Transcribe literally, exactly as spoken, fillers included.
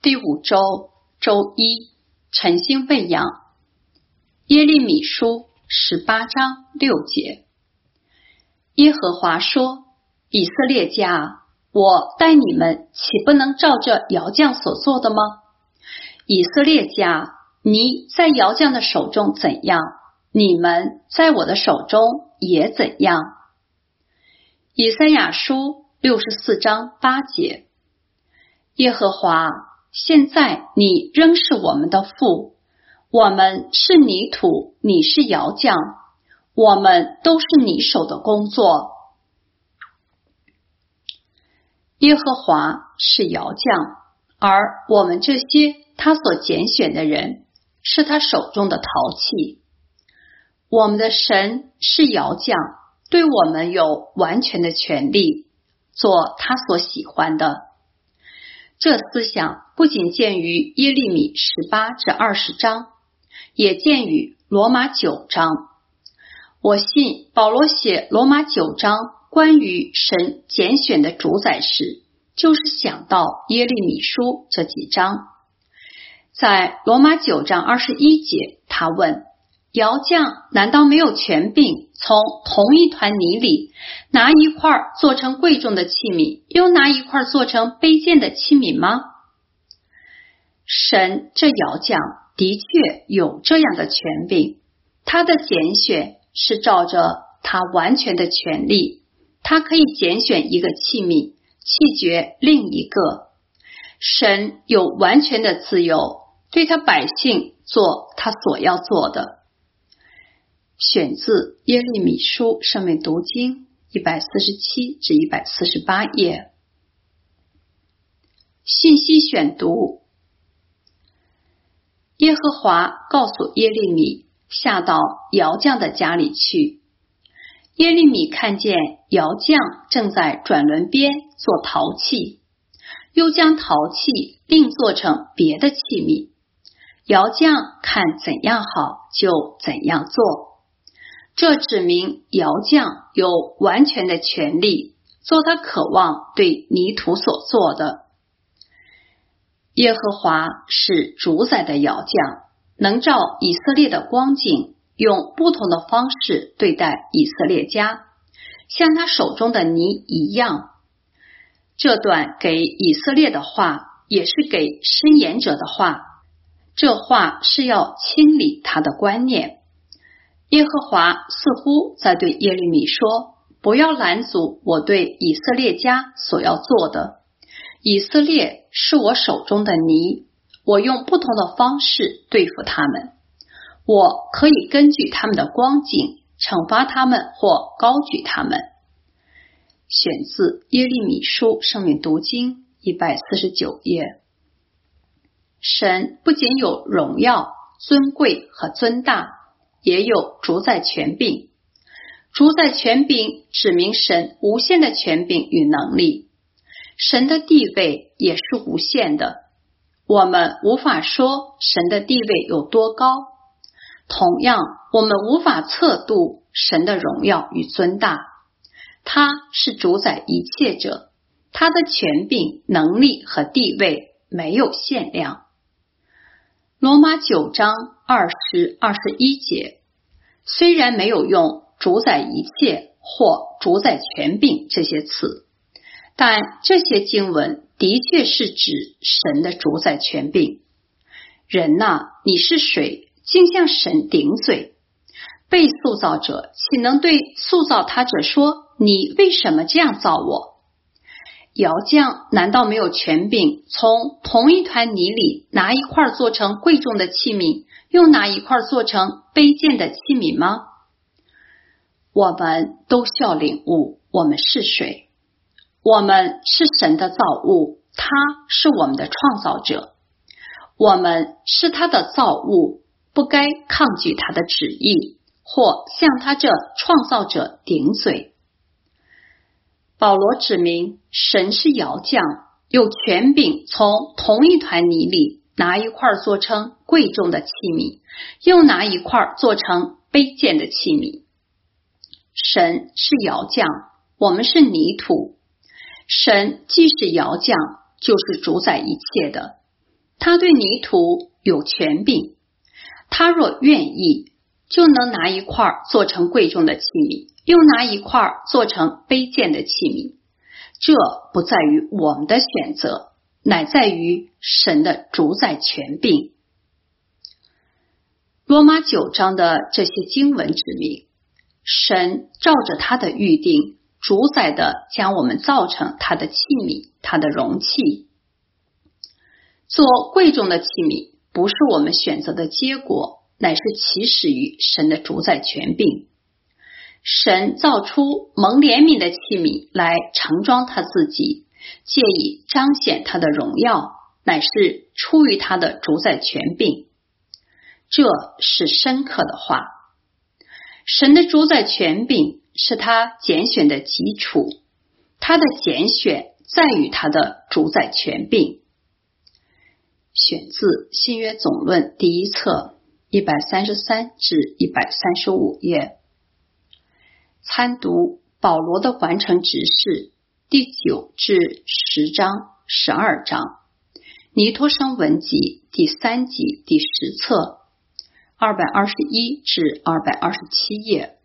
第五周周一，晨星喂养。耶利米书十八章六节。耶和华说：以色列家，我待你们岂不能照着窑匠所做的吗？以色列家，你在窑匠的手中怎样，你们在我的手中也怎样。以赛亚书六十四章八节。耶和华，现在你仍是我们的父，我们是泥土，你是窑匠，我们都是你手的工作。耶和华是窑匠，而我们这些他所拣选的人是他手中的陶器。我们的神是窑匠，对我们有完全的权利，做他所喜欢的。这思想不仅见于耶利米十八至二十章，也见于罗马九章。我信保罗写罗马九章关于神拣选的主宰时，就是想到耶利米书这几章。在罗马九章二十一节，他问：窑匠难道没有权柄从同一团泥里拿一块做成贵重的器皿，又拿一块做成卑贱的器皿吗？神这窑匠的确有这样的权柄，他的拣选是照着他完全的权利，他可以拣选一个器皿，弃绝另一个。神有完全的自由，对他百姓做他所要做的。选自耶利米书圣命读经一百四十七至一百四十八页。信息选读。耶和华告诉耶利米下到窑匠的家里去。耶利米看见窑匠正在转轮边做陶器，又将陶器另做成别的器皿。窑匠看怎样好就怎样做。这指明窑匠有完全的权利，做他渴望对泥土所做的。耶和华是主宰的窑匠，能照以色列的光景，用不同的方式对待以色列家，像他手中的泥一样。这段给以色列的话，也是给申言者的话，这话是要清理他的观念。耶和华似乎在对耶利米说：不要拦阻我对以色列家所要做的。以色列是我手中的泥，我用不同的方式对付他们。我可以根据他们的光景惩罚他们或高举他们。选自耶利米书圣命读经一百四十九页。神不仅有荣耀、尊贵和尊大，也有主宰权柄。主宰权柄指明神无限的权柄与能力，神的地位也是无限的。我们无法说神的地位有多高，同样我们无法测度神的荣耀与尊大。他是主宰一切者，他的权柄、能力和地位没有限量。罗马九章二十、二十一节，虽然没有用主宰一切或主宰权柄这些词，但这些经文的确是指神的主宰权柄。人哪，你是谁，竟向神顶嘴？被塑造者岂能对塑造他者说：你为什么这样造我？窑匠难道没有权柄从同一团泥里拿一块做成贵重的器皿，又拿一块做成卑贱的器皿吗？我们都需要领悟我们是谁。我们是神的造物，他是我们的创造者。我们是他的造物，不该抗拒他的旨意，或向他这创造者顶嘴。保罗指明神是窑匠，有权柄从同一团泥里拿一块做成贵重的器皿，又拿一块做成卑贱的器皿。神是窑匠，我们是泥土。神既是窑匠，就是主宰一切的。 他对泥土有权柄，他若愿意，就能拿一块做成贵重的器皿，又拿一块做成卑贱的器皿。这不在于我们的选择，乃在于神的主宰权柄。罗马九章的这些经文指明，神照着他的预定，主宰的将我们造成他的器皿，他的容器。做贵重的器皿不是我们选择的结果，乃是起始于神的主宰权柄。神造出蒙怜悯的器皿来盛装他自己，借以彰显他的荣耀，乃是出于他的主宰权柄。这是深刻的话。神的主宰权柄是他拣选的基础，他的拣选在于他的主宰权柄。选自新约总论第一册一百三十三至一百三十五页。参读保罗的完成执事第九至十章、十二章，尼托生文集第三集第十册二百二十一至二百二十七页。